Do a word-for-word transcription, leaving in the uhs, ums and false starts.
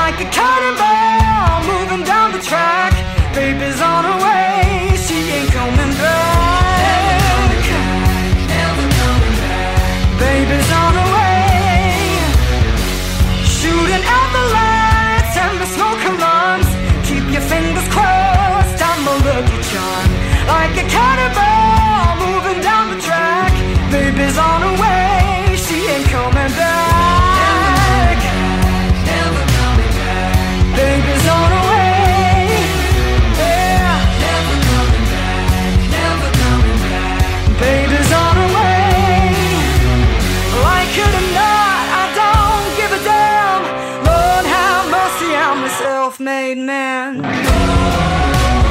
like a cannonball moving down the track. Baby's on her way, she ain't coming back. Never coming back. Baby's on her way, shooting at the lights and the smoke alarms. Keep your fingers crossed, I'm a lucky charm. Like a cannonball moving down the track. Baby's on her way, she ain't coming back. Never coming back. Baby's on her way, yeah. Never coming back. Never coming back. Baby's on her way. Like it or not, I don't give a damn. Lord have mercy, I'm a self-made man.